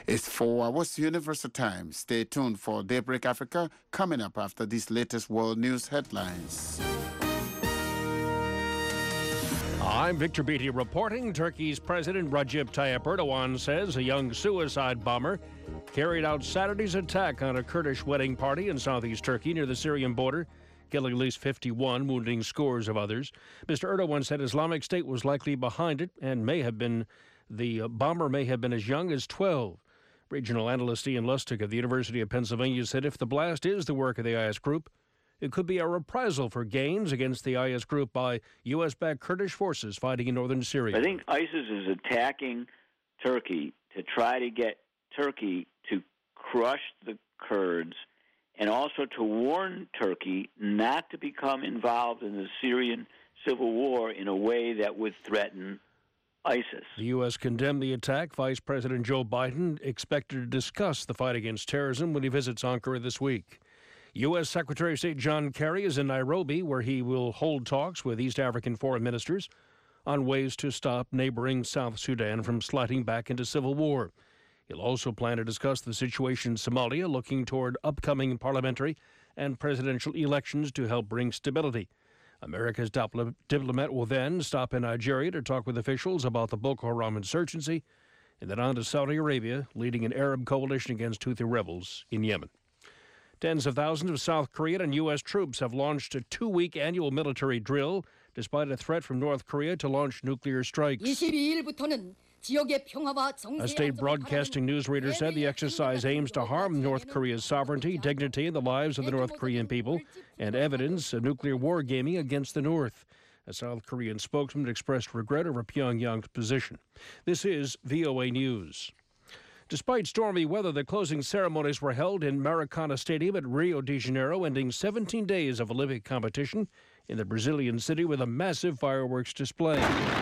It's 4 hours Universal Time. Stay tuned for Daybreak Africa coming up after these latest world news headlines. I'm Victor Beatty reporting. Turkey's President Recep Tayyip Erdogan says a young suicide bomber carried out Saturday's attack on a Kurdish wedding party in southeast Turkey near the Syrian border, killing at least 51, wounding scores of others. Mr. Erdogan said Islamic State was likely behind it and the bomber may have been as young as 12. Regional analyst Ian Lustig of the University of Pennsylvania said if the blast is the work of the IS group, it could be a reprisal for gains against the IS group by U.S.-backed Kurdish forces fighting in northern Syria. I think ISIS is attacking Turkey to try to get Turkey to crush the Kurds and also to warn Turkey not to become involved in the Syrian civil war in a way that would threaten ISIS. The U.S. condemned the attack. Vice President Joe Biden expected to discuss the fight against terrorism when he visits Ankara this week. U.S. Secretary of State John Kerry is in Nairobi, where he will hold talks with East African foreign ministers on ways to stop neighboring South Sudan from sliding back into civil war. He'll also plan to discuss the situation in Somalia, looking toward upcoming parliamentary and presidential elections to help bring stability. America's diplomat will then stop in Nigeria to talk with officials about the Boko Haram insurgency, and then on to Saudi Arabia, leading an Arab coalition against Houthi rebels in Yemen. Tens of thousands of South Korean and U.S. troops have launched a 2-week annual military drill, despite a threat from North Korea to launch nuclear strikes. A state broadcasting newsreader said the exercise aims to harm North Korea's sovereignty, dignity, and the lives of the North Korean people, and evidence of nuclear wargaming against the North. A South Korean spokesman expressed regret over Pyongyang's position. This is VOA News. Despite stormy weather, the closing ceremonies were held in Maracana Stadium at Rio de Janeiro, ending 17 days of Olympic competition in the Brazilian city with a massive fireworks display.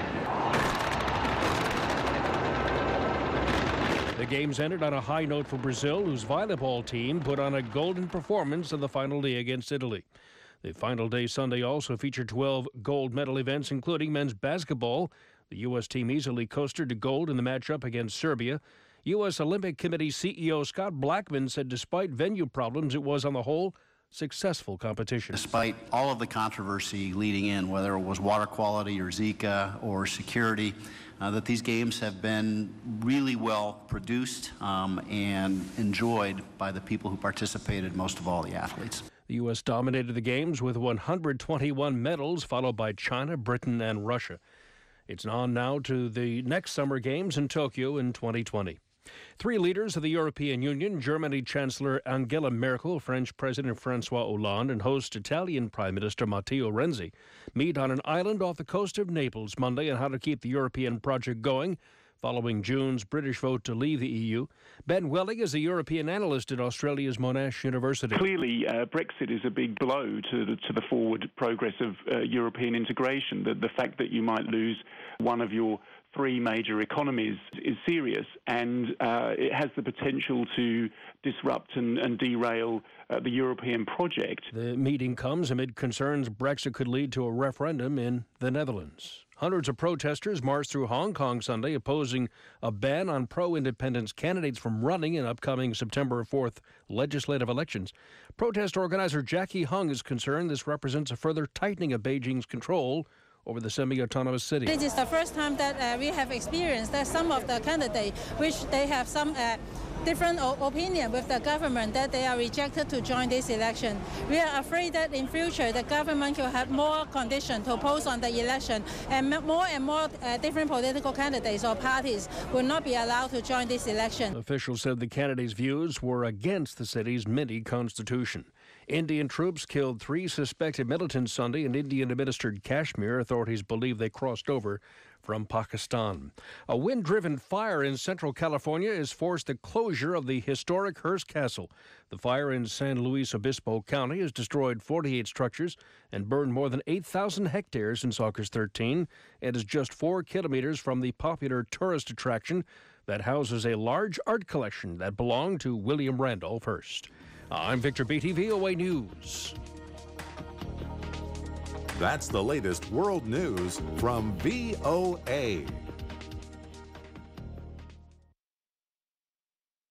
The games ended on a high note for Brazil, whose volleyball team put on a golden performance in the final day against Italy. The final day Sunday also featured 12 gold medal events, including men's basketball. The U.S. team easily coasted to gold in the matchup against Serbia. U.S. Olympic Committee CEO Scott Blackmun said despite venue problems, it was on the whole successful competition. Despite all of the controversy leading in, whether it was water quality or Zika or security, that these games have been really well produced and enjoyed by the people who participated, most of all the athletes. The U.S. dominated the games with 121 medals, followed by China, Britain, and Russia. It's on now to the next Summer Games in Tokyo in 2020. 3 leaders of the European Union, Germany Chancellor Angela Merkel, French President François Hollande, and host Italian Prime Minister Matteo Renzi, meet on an island off the coast of Naples Monday on how to keep the European project going following June's British vote to leave the EU. Ben Welling is a European analyst at Australia's Monash University. Clearly, Brexit is a big blow to the forward progress of European integration. The fact that you might lose one of your 3 major economies is serious, and it has the potential to disrupt and derail the European project. The meeting comes amid concerns Brexit could lead to a referendum in the Netherlands. Hundreds of protesters marched through Hong Kong Sunday opposing a ban on pro-independence candidates from running in upcoming September 4th legislative elections. Protest organizer Jackie Hung is concerned this represents a further tightening of Beijing's control over the semi-autonomous city. This is the first time that we have experienced that some of the candidates, which they have some different opinion with the government, that they are rejected to join this election. We are afraid that in future the government will have more conditions to pose on the election, and more different political candidates or parties will not be allowed to join this election. Officials said the candidates' views were against the city's mini-constitution. Indian troops killed 3 suspected militants Sunday in Indian-administered Kashmir. Authorities believe they crossed over from Pakistan. A wind-driven fire in central California has forced the closure of the historic Hearst Castle. The fire in San Luis Obispo County has destroyed 48 structures and burned more than 8,000 hectares since August 13 and is just 4 kilometers from the popular tourist attraction that houses a large art collection that belonged to William Randolph Hearst. I'm Victor Beatty, VOA News. That's the latest world news from VOA.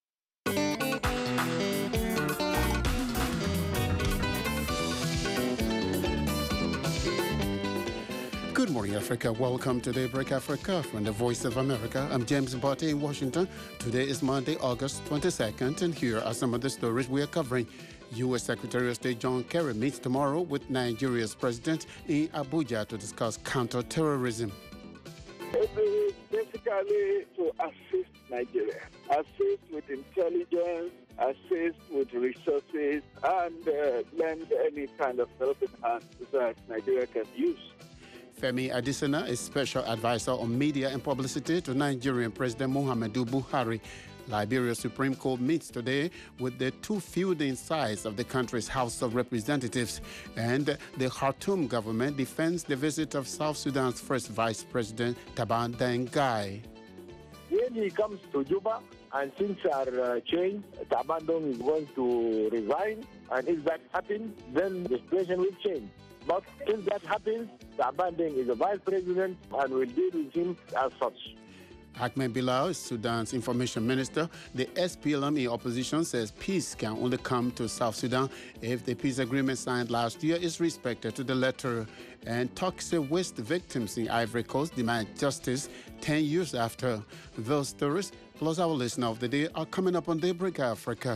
morning, Africa. Welcome to Daybreak Africa from the Voice of America. I'm James Mbote in Washington. Today is Monday, August 22nd, and here are some of the stories we are covering. U.S. Secretary of State John Kerry meets tomorrow with Nigeria's president in Abuja to discuss counterterrorism. It is basically to assist Nigeria, assist with intelligence, assist with resources, and lend any kind of helping hand that Nigeria can use. Femi Adesina is special advisor on media and publicity to Nigerian President Muhammadu Buhari. Liberia's Supreme Court meets today with the two feuding sides of the country's House of Representatives, and the Khartoum government defends the visit of South Sudan's first Vice President Taban Deng Gai. When he comes to Juba and things are changed, Taban Deng is going to resign, and if that happens, then the situation will change. But if that happens, Taban Deng is a vice president and will deal with him as such. Ahmed Bilal is Sudan's information minister. The SPLM in opposition says peace can only come to South Sudan if the peace agreement signed last year is respected to the letter. And toxic waste victims in Ivory Coast demand justice 10 years after. Those stories, plus our listener of the day, are coming up on Daybreak Africa.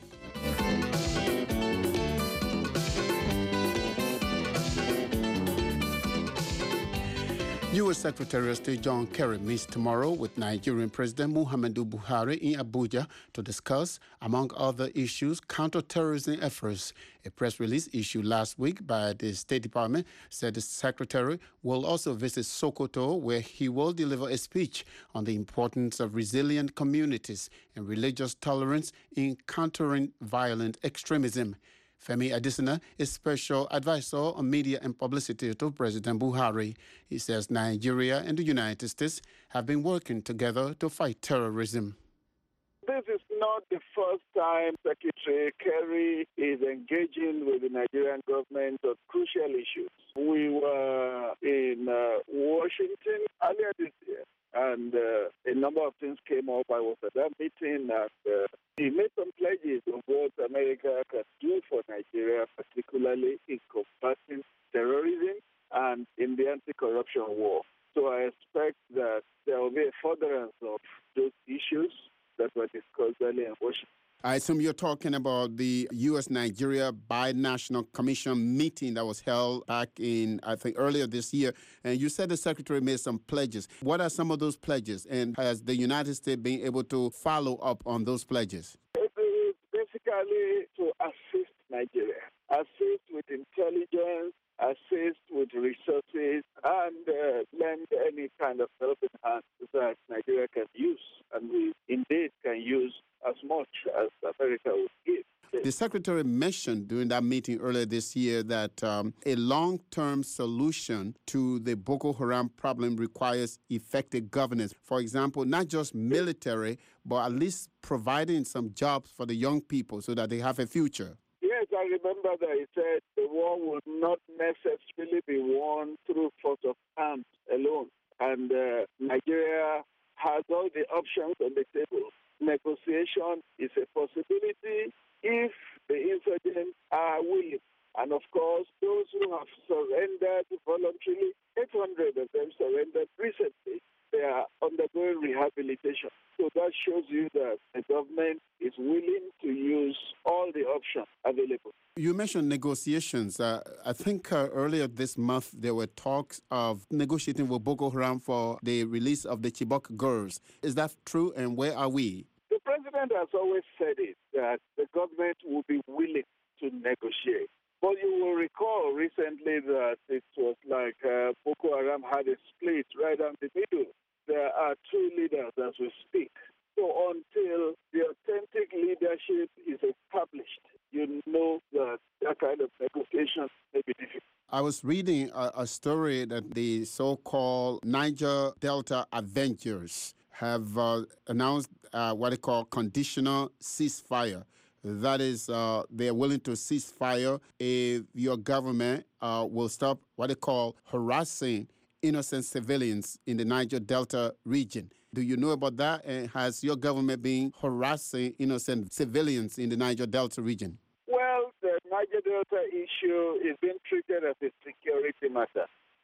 U.S. Secretary of State John Kerry meets tomorrow with Nigerian President Muhammadu Buhari in Abuja to discuss, among other issues, counterterrorism efforts. A press release issued last week by the State Department said the Secretary will also visit Sokoto, where he will deliver a speech on the importance of resilient communities and religious tolerance in countering violent extremism. Femi Adesina is special advisor on media and publicity to President Buhari. He says Nigeria and the United States have been working together to fight terrorism. This is not the first time Secretary Kerry is engaging with the Nigerian government on crucial issues. We were in Washington earlier this year, and a number of things came up. I was at that meeting, and he made some pledges of what America can do for Nigeria, particularly in combating terrorism and in the anti-corruption war. So I expect that there will be a furtherance of those issues that were discussed earlier in Washington. I assume you're talking about the U.S.-Nigeria Binational Commission meeting that was held back in, I think, earlier this year. And you said the Secretary made some pledges. What are some of those pledges? And has the United States been able to follow up on those pledges? It is basically to assist Nigeria, assist with intelligence, assist with resources, and lend any kind of helping hand that Nigeria can use. And we indeed can use as much as America would give. The Secretary mentioned during that meeting earlier this year that a long-term solution to the Boko Haram problem requires effective governance. For example, not just military, but at least providing some jobs for the young people so that they have a future. Yes, I remember that he said the war will not necessarily be won through force of arms alone. And Nigeria has all the options on the table. Negotiation is a possibility if the insurgents are willing. And of course, those who have surrendered voluntarily, 800 of them surrendered recently. They are undergoing rehabilitation. So that shows you that the government is willing to use all the options available. You mentioned negotiations. I think earlier this month there were talks of negotiating with Boko Haram for the release of the Chibok girls. Is that true, and where are we? The president has always said it, that the government will be willing to negotiate. But you will recall recently that it was like Boko Haram had a split right down the middle. There are two leaders as we speak. So until the authentic leadership is established, you know that that kind of negotiation may be difficult. I was reading a story that the so-called Niger Delta Avengers have announced what they call conditional ceasefire. That is, they are willing to cease fire if your government will stop what they call harassing innocent civilians in the Niger Delta region. Do you know about that? And has your government been harassing innocent civilians in the Niger Delta region? Well, the Niger Delta issue is being treated as a security matter.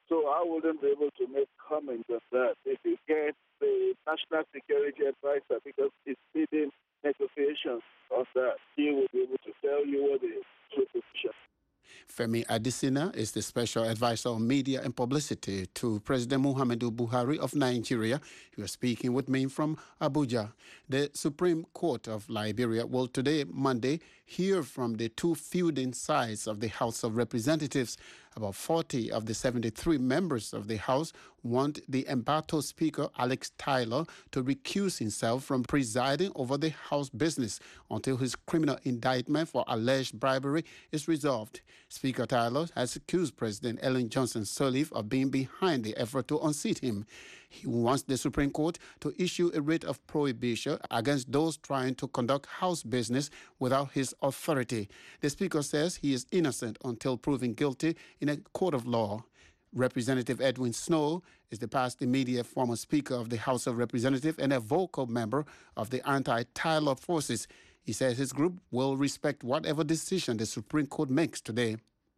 So I wouldn't be able to make comments on that. If you get the National Security Advisor, because it's leading negotiations of that, he will be able to tell you what the true position. Femi Adesina is the special advisor on media and publicity to President Muhammadu Buhari of Nigeria. He was speaking with me from Abuja. The Supreme Court of Liberia will today, Monday, hear from the two feuding sides of the House of Representatives. About 40 of the 73 members of the House want the embattled Speaker, Alex Tyler, to recuse himself from presiding over the House business until his criminal indictment for alleged bribery is resolved. Speaker Tyler has accused President Ellen Johnson Sirleaf of being behind the effort to unseat him. He wants the Supreme Court to issue a writ of prohibition against those trying to conduct House business without his authority. The Speaker says he is innocent until proven guilty in a court of law. Representative Edwin Snow is the past immediate former Speaker of the House of Representatives and a vocal member of the anti-Tyler forces. He says his group will respect whatever decision the Supreme Court makes today.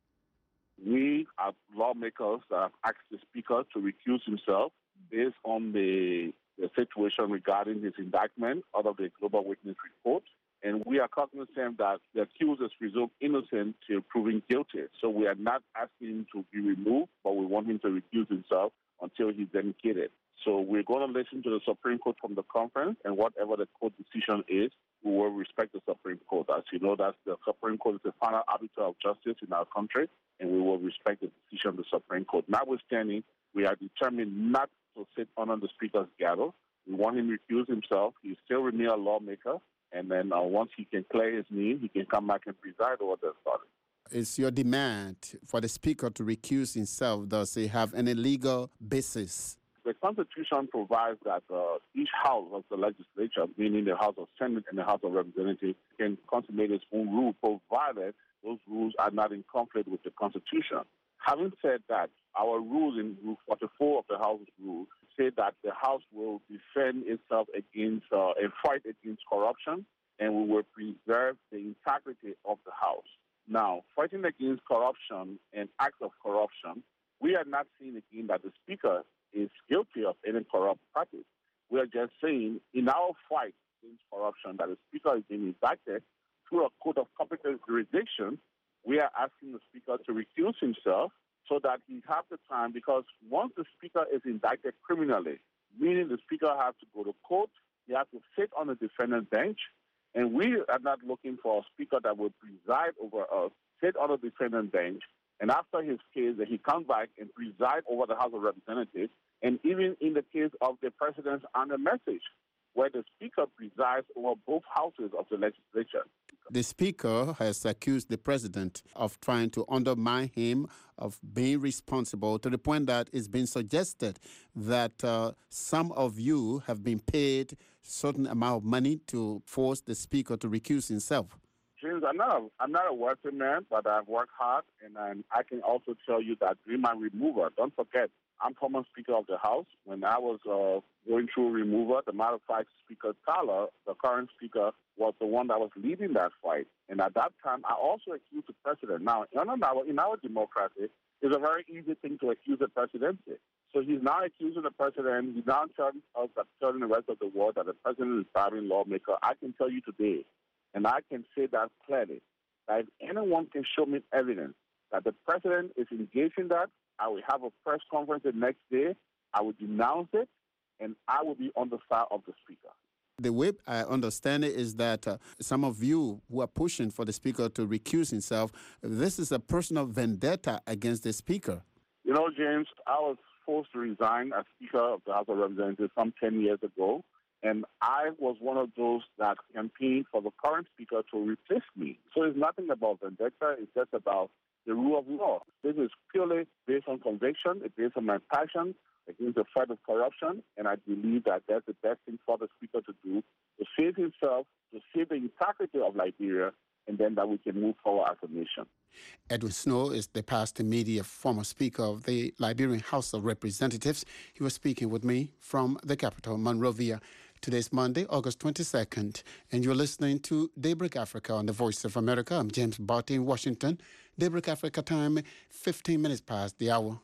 We, as lawmakers, have asked the Speaker to recuse himself based on the situation regarding his indictment out of the Global Witness Report. And we are cognizant that the accused is presumed innocent till proven guilty. So we are not asking him to be removed, but we want him to recuse himself until he's vindicated. So we're going to listen to the Supreme Court from the conference, and whatever the court decision is, we will respect the Supreme Court. As you know, that's the Supreme Court is the final arbiter of justice in our country, and we will respect the decision of the Supreme Court. Notwithstanding, we are determined not to sit under the Speaker's gavel. We want him to recuse himself. He still remains a lawmaker, and then once he can clear his name, he can come back and preside over the authority. Is your demand for the Speaker to recuse himself, does he have any legal basis? The Constitution provides that each house of the legislature, meaning the House of Senate and the House of Representatives, can consummate its own rules, provided those rules are not in conflict with the Constitution. Having said that, our rules in Rule 44 of the House's rules say that the House will defend itself against and fight against corruption, and we will preserve the integrity of the House. Now, fighting against corruption and acts of corruption, we are not saying again that the Speaker is guilty of any corrupt practice. We are just saying in our fight against corruption that the Speaker is being indicted through a court of competent jurisdiction. We are asking the Speaker to recuse himself so that he has the time, because once the Speaker is indicted criminally, meaning the Speaker has to go to court, he has to sit on the defendant bench, and we are not looking for a Speaker that will preside over us, sit on the defendant bench, and after his case, he comes back and preside over the House of Representatives, and even in the case of the President's honor message, where the Speaker presides over both houses of the legislature. The Speaker has accused the President of trying to undermine him, of being responsible, to the point that it's been suggested that some of you have been paid a certain amount of money to force the Speaker to recuse himself. James, I'm not a wealthy man, but I've worked hard, and I can also tell you that during my removal, don't forget, I'm former Speaker of the House. When I was going through removal, the matter of fact, Speaker Tyler, the current Speaker, was the one that was leading that fight. And at that time, I also accused the President. Now, in our democracy, it's a very easy thing to accuse the presidency. So he's now accusing the President. He's now telling us, telling the rest of the world that the President is a bribing lawmaker. I can tell you today, and I can say that clearly, that if anyone can show me evidence that the President is engaged in that, I will have a press conference the next day, I will denounce it, and I will be on the side of the Speaker. The way I understand it is that some of you who are pushing for the Speaker to recuse himself, this is a personal vendetta against the Speaker. You know, James, I was forced to resign as Speaker of the House of Representatives some 10 years ago, and I was one of those that campaigned for the current Speaker to replace me. So it's nothing about vendetta, it's just about the rule of law. This is purely based on conviction, it's based on my passion against the fight of corruption, and I believe that that's the best thing for the Speaker to do, to save himself, to save the integrity of Liberia, and then that we can move forward as a nation. Edwin Snow is the past immediate former Speaker of the Liberian House of Representatives. He was speaking with me from the capital, Monrovia. Today's Monday, August 22nd, and you're listening to Daybreak Africa on the Voice of America. I'm James Barty in Washington. Daybreak Africa time, 15 minutes past the hour.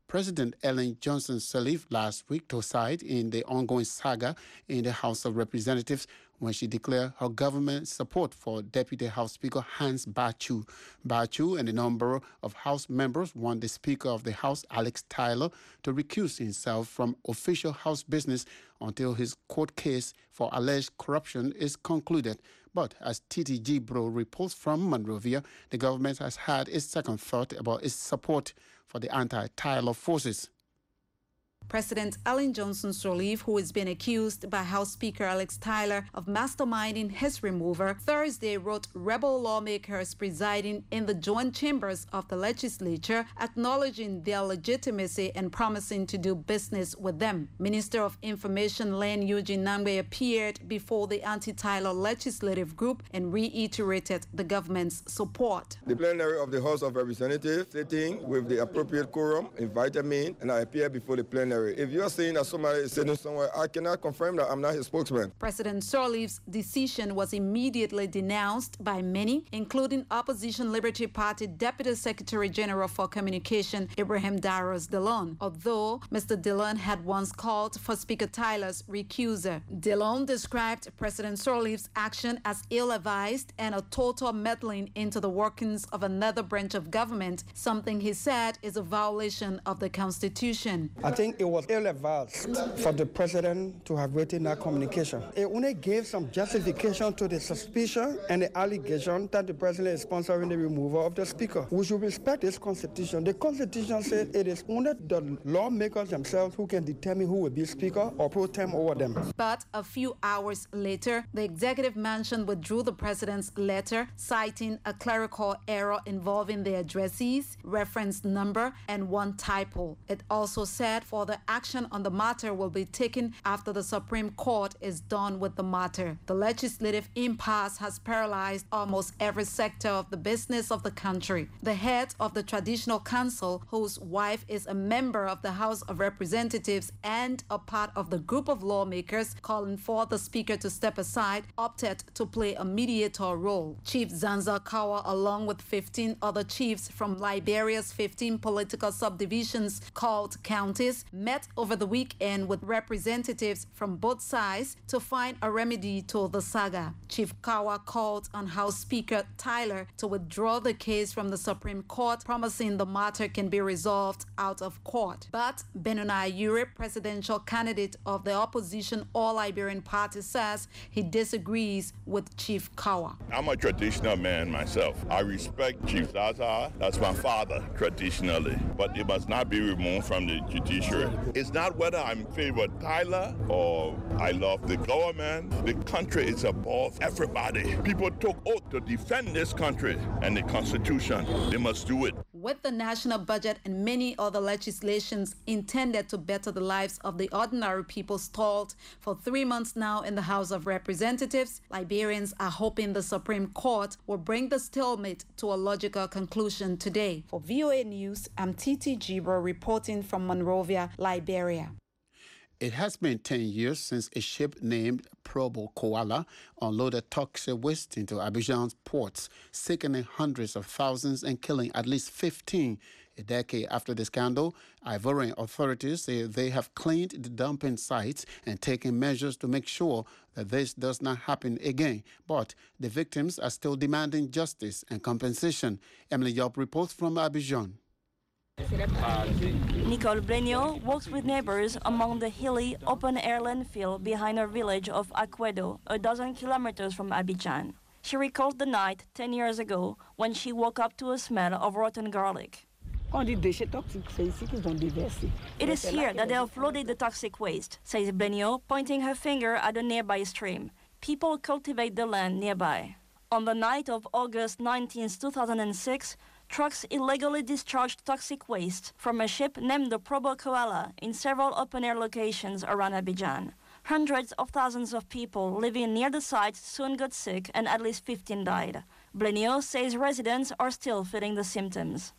President Ellen Johnson Sirleaf last week to side in the ongoing saga in the House of Representatives when she declared her government's support for Deputy House Speaker Hans Bachu. Bachu and a number of House members want the Speaker of the House, Alex Tyler, to recuse himself from official House business until his court case for alleged corruption is concluded. But as Titi Gibro reports from Monrovia, the government has had a second thought about its support for the anti-Tyler forces. President Ellen Johnson Sirleaf, who is being accused by House Speaker Alex Tyler of masterminding his removal, Thursday wrote rebel lawmakers presiding in the joint chambers of the legislature, acknowledging their legitimacy and promising to do business with them. Minister of Information Len Eugene Nangbe appeared before the anti-Tyler legislative group and reiterated the government's support. The plenary of the House of Representatives, sitting with the appropriate quorum, invited me and I appeared before the plenary. If you're saying that somebody is sitting somewhere, I cannot confirm that I'm not his spokesman. President Sirleaf's decision was immediately denounced by many, including Opposition Liberty Party Deputy Secretary General for Communication, Ibrahim Daros Delon, although Mr. Delon had once called for Speaker Tyler's recusal. Delon described President Sirleaf's action as ill-advised and a total meddling into the workings of another branch of government, something he said is a violation of the Constitution. I think it was ill-advised for the president to have written that communication. It only gave some justification to the suspicion and the allegation that the president is sponsoring the removal of the speaker. We should respect this constitution. The constitution says it is only the lawmakers themselves who can determine who will be speaker or pro tem over them. But a few hours later, the executive mansion withdrew the president's letter, citing a clerical error involving the addressees, reference number, and one typo. It also said for the action on the matter will be taken after the Supreme Court is done with the matter. The legislative impasse has paralyzed almost every sector of the business of the country. The head of the Traditional Council, whose wife is a member of the House of Representatives and a part of the group of lawmakers calling for the Speaker to step aside, opted to play a mediator role. Chief Zanza Kawa, along with 15 other chiefs from Liberia's 15 political subdivisions called counties, met over the weekend with representatives from both sides to find a remedy to the saga. Chief Kawa called on House Speaker Tyler to withdraw the case from the Supreme Court, promising the matter can be resolved out of court. But Benoni Ayure, presidential candidate of the opposition All Liberian Party, says he disagrees with Chief Kawa. I'm a traditional man myself. I respect Chief Zaza. That's my father, traditionally. But it must not be removed from the judiciary. It's not whether I'm in favor of Tyler or I love the government. The country is above everybody. People took oath to defend this country and the Constitution. They must do it. With the national budget and many other legislations intended to better the lives of the ordinary people stalled for 3 months now in the House of Representatives, Liberians are hoping the Supreme Court will bring the stalemate to a logical conclusion today. For VOA News, I'm Titi Gibro reporting from Monrovia, Liberia. It has been 10 years since a ship named Probo Koala unloaded toxic waste into Abidjan's ports, sickening hundreds of thousands and killing at least 15. A decade after the scandal, Ivorian authorities say they have cleaned the dumping sites and taken measures to make sure that this does not happen again. But the victims are still demanding justice and compensation. Emily Yop reports from Abidjan. Nicole Blenio works with neighbors among the hilly, open-air landfill behind her village of Aquedo, a dozen kilometers from Abidjan. She recalls the night 10 years ago when she woke up to a smell of rotten garlic. It is here that they have floated the toxic waste, says Blenio, pointing her finger at a nearby stream. People cultivate the land nearby. On the night of August 19, 2006, trucks illegally discharged toxic waste from a ship named the Probo Koala in several open-air locations around Abidjan. Hundreds of thousands of people living near the site soon got sick and at least 15 died. Blenio says residents are still feeling the symptoms.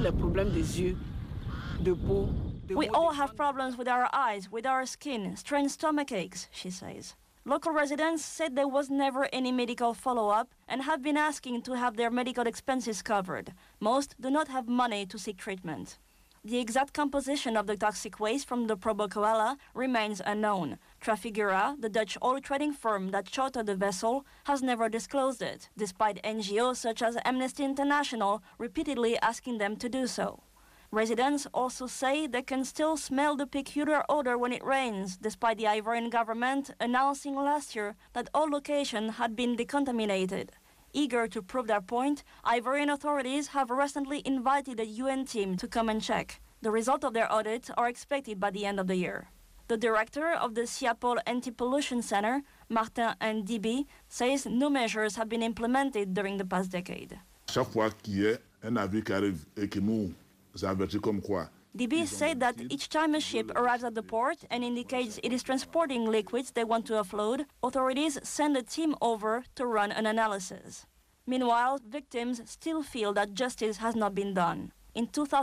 We all have problems with our eyes, with our skin, strange stomach aches, she says. Local residents said there was never any medical follow-up and have been asking to have their medical expenses covered. Most do not have money to seek treatment. The exact composition of the toxic waste from the Probo Koala remains unknown. Trafigura, the Dutch oil trading firm that chartered the vessel, has never disclosed it, despite NGOs such as Amnesty International repeatedly asking them to do so. Residents also say they can still smell the peculiar odor when it rains, despite the Ivorian government announcing last year that all locations had been decontaminated. Eager to prove their point, Ivorian authorities have recently invited a UN team to come and check. The result of their audit are expected by the end of the year. The director of the Siapol Anti-Pollution Center, Martin Ndibi, says no measures have been implemented during the past decade. Chaque fois qu'il y a un navire qui arrive et qui nous avertit comme quoi. DB said that each time a ship arrives at the port and indicates it is transporting liquids they want to offload, authorities send a team over to run an analysis. Meanwhile, victims still feel that justice has not been done. In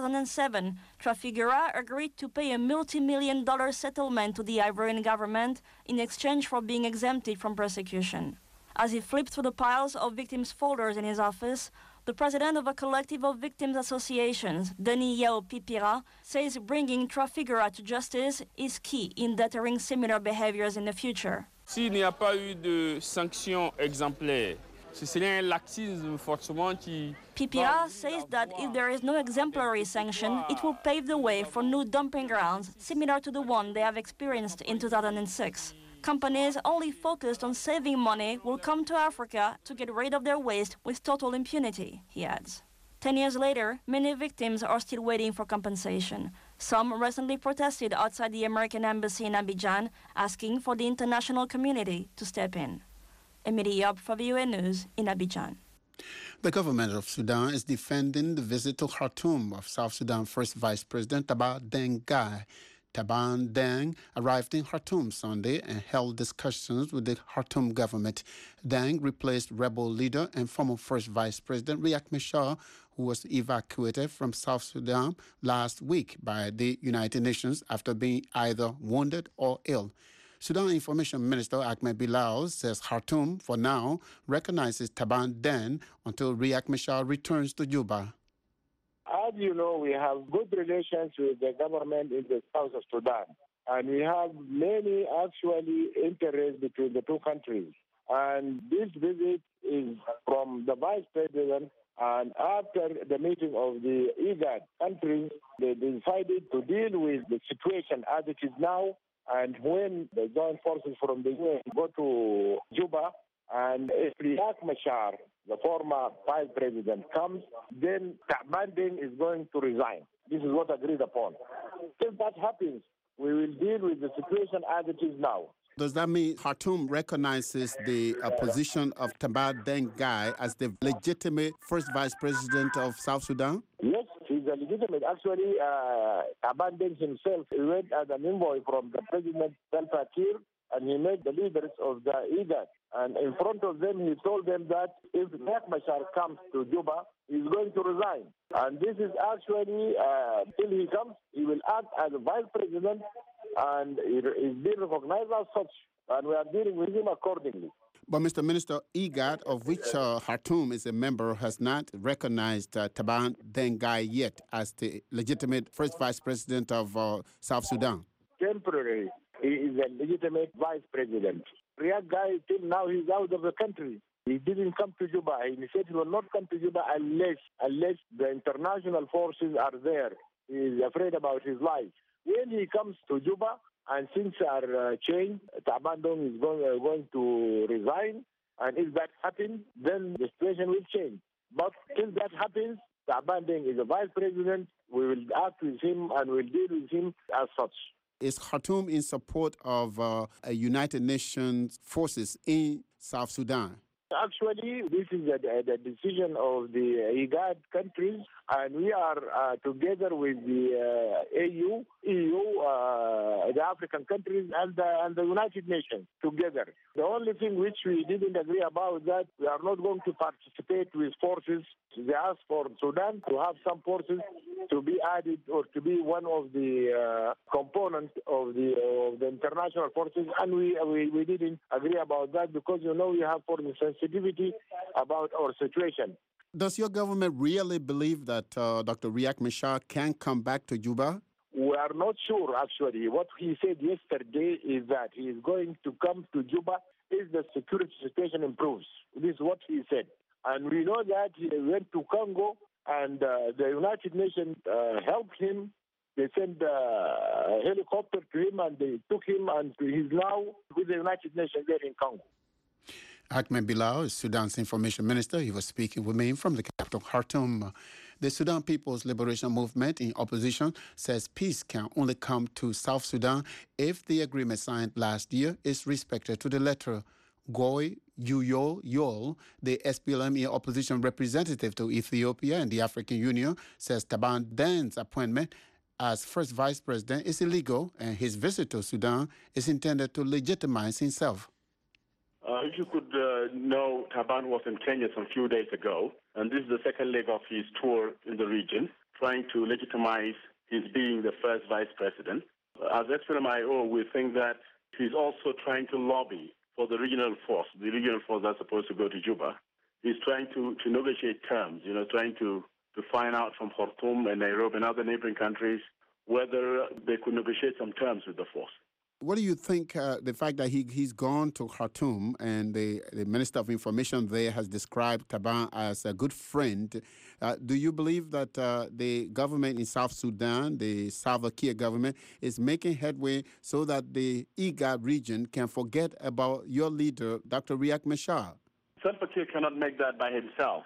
2007, Trafigura agreed to pay a multi-million-dollar settlement to the Ivorian government in exchange for being exempted from prosecution. As he flipped through the piles of victims' folders in his office, the president of a collective of victims associations, Denis Yao Pipira, says bringing Trafigura to justice is key in deterring similar behaviors in the future. S'il n'y a pas eu de sanctions exemplaires, ce serait un laxisme forcément qui... Pipira says that if there is no exemplary sanction, it will pave the way for new dumping grounds similar to the one they have experienced in 2006. Companies only focused on saving money will come to Africa to get rid of their waste with total impunity, he adds. 10 years later, many victims are still waiting for compensation. Some recently protested outside the American embassy in Abidjan, asking for the international community to step in. Emilie Yob for VOA News in Abidjan. The government of Sudan is defending the visit to Khartoum of South Sudan First Vice President Taban Deng Gai. Taban Deng arrived in Khartoum Sunday and held discussions with the Khartoum government. Deng replaced rebel leader and former First Vice President Riek Machar, who was evacuated from South Sudan last week by the United Nations after being either wounded or ill. Sudan Information Minister Ahmed Bilal says Khartoum, for now, recognizes Taban Deng until Riek Machar returns to Juba. As you know, we have good relations with the government in the south of Sudan. And we have many, actually, interests between the two countries. And this visit is from the vice president. And after the meeting of the IGAD countries, they decided to deal with the situation as it is now. And when the joint forces from the UN go to Juba, and if Riek Machar, the former vice president, comes, then Taban Deng is going to resign. This is what agreed upon. Till that happens, we will deal with the situation as it is now. Does that mean Khartoum recognizes the position of Taban Deng Gai as the legitimate first vice president of South Sudan? Yes, he's a legitimate. Actually, Taban Deng himself went as an envoy from the President Salva Kiir, and he met the leaders of the IGAD. And in front of them, he told them that if Riek Machar comes to Juba, he's going to resign. And this is actually, till he comes, he will act as a vice president, and he is being recognized as such. And we are dealing with him accordingly. But, Mr. Minister, IGAD, of which Khartoum is a member, has not recognized Taban Deng Gai yet as the legitimate first vice president of South Sudan. Temporarily, he is a legitimate vice president. Riek Gai, till now, he's out of the country. He didn't come to Juba. He said he will not come to Juba unless the international forces are there. He is afraid about his life. When he comes to Juba and things are changed, Taban Deng is going to resign. And if that happens, then the situation will change. But till that happens, Taban Deng is a vice president. We will act with him and we'll deal with him as such. Is Khartoum in support of United Nations forces in South Sudan? Actually, this is the decision of the IGAD countries, and we are together with the EU, the African countries, and the United Nations together. The only thing which we didn't agree about is that we are not going to participate with forces. They asked for Sudan to have some forces to be added or to be one of the components of the international forces, and we didn't agree about that because, you know, we have foreign sensitivity about our situation. Does your government really believe that Dr. Riek Machar can come back to Juba? We are not sure, actually. What he said yesterday is that he is going to come to Juba if the security situation improves. This is what he said. And we know that he went to Congo, and the United Nations helped him. They sent a helicopter to him, and they took him, and he's now with the United Nations there in Congo. Ahmed Bilal is Sudan's information minister. He was speaking with me from the capital, Khartoum. The Sudan People's Liberation Movement in opposition says peace can only come to South Sudan if the agreement signed last year is respected to the letter. Goy Yul, the SPLM opposition representative to Ethiopia and the African Union, says Taban Den's appointment as first vice president is illegal and his visit to Sudan is intended to legitimize himself. If you could know, Taban was in Kenya some few days ago, and this is the second leg of his tour in the region, trying to legitimize his being the first vice president. As SPLM-IO, we think that he's also trying to lobby for the regional force that's supposed to go to Juba. He's trying to negotiate terms, trying to find out from Khartoum and Nairobi and other neighboring countries whether they could negotiate some terms with the force. What do you think, the fact that he's gone to Khartoum and the Minister of Information there has described Taban as a good friend, do you believe that the government in South Sudan, the Salva Kiir government, is making headway so that the IGAD region can forget about your leader, Dr. Riek Machar? Salva Kiir cannot make that by himself,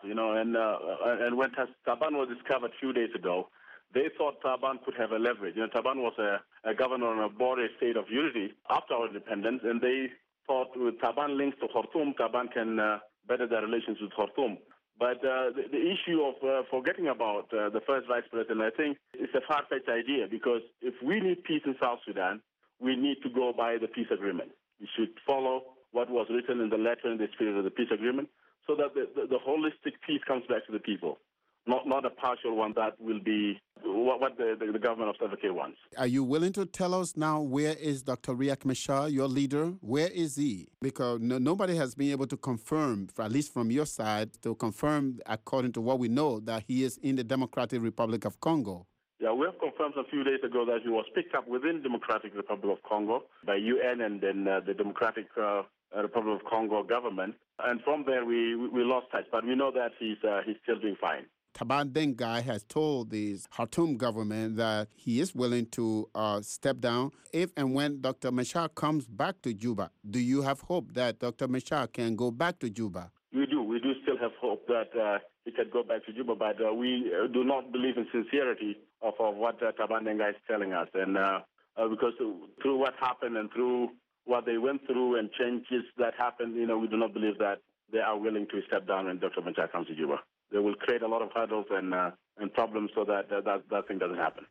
and when Taban was discovered a few days ago, they thought Taban could have a leverage. Taban was a governor on a border state of unity after our independence, and they thought with Taban links to Khartoum, Taban can better their relations with Khartoum. But the issue of forgetting about the first vice president, I think, is a far-fetched idea, because if we need peace in South Sudan, we need to go by the peace agreement. We should follow what was written in the letter in the spirit of the peace agreement, so that the holistic peace comes back to the people. Not a partial one that will be what the government of Salva Kiir wants. Are you willing to tell us now where is Dr. Riek Machar, your leader? Where is he? Because nobody has been able to confirm, at least from your side, to confirm, according to what we know, that he is in the Democratic Republic of Congo. Yeah, we have confirmed a few days ago that he was picked up within Democratic Republic of Congo by UN and then the Democratic Republic of Congo government. And from there, we lost touch. But we know that he's still doing fine. Taban Dengai has told the Khartoum government that he is willing to step down if and when Dr. Machar comes back to Juba. Do you have hope that Dr. Machar can go back to Juba? We do. We do still have hope that he can go back to Juba, but we do not believe in sincerity of what Taban Dengai is telling us. And because through what happened and through what they went through and changes that happened, we do not believe that they are willing to step down when Dr. Machar comes to Juba. They will create a lot of hurdles and problems so that thing doesn't happen.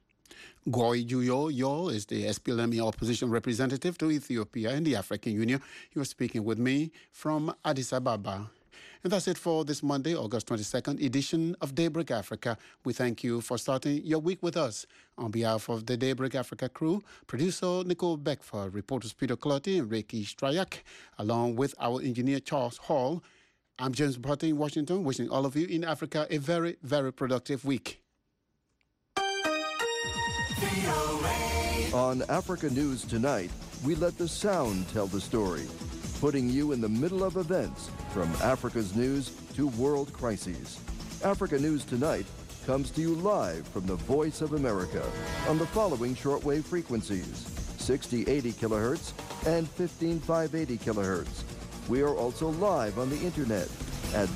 Goy Yul is the SPLM opposition representative to Ethiopia and the African Union. He was speaking with me from Addis Ababa. And that's it for this Monday, August 22nd edition of Daybreak Africa. We thank you for starting your week with us. On behalf of the Daybreak Africa crew, producer Nicole Beckford, reporters Peter Clotty and Reiki Strayak, along with our engineer Charles Hall, I'm James Barton in Washington, wishing all of you in Africa a very, very productive week. On Africa News Tonight, we let the sound tell the story, putting you in the middle of events from Africa's news to world crises. Africa News Tonight comes to you live from the Voice of America on the following shortwave frequencies: 6080 kilohertz and 15580 kilohertz. We are also live on the internet at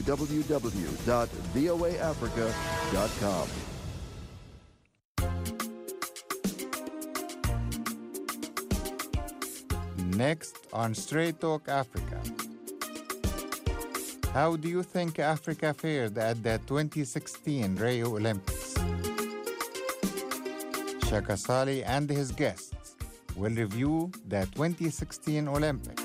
www.voaafrica.com. Next on Straight Talk Africa. How do you think Africa fared at the 2016 Rio Olympics? Shaka Sali and his guests will review the 2016 Olympics.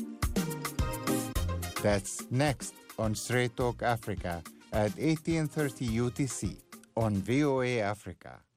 That's next on Straight Talk Africa at 1830 UTC on VOA Africa.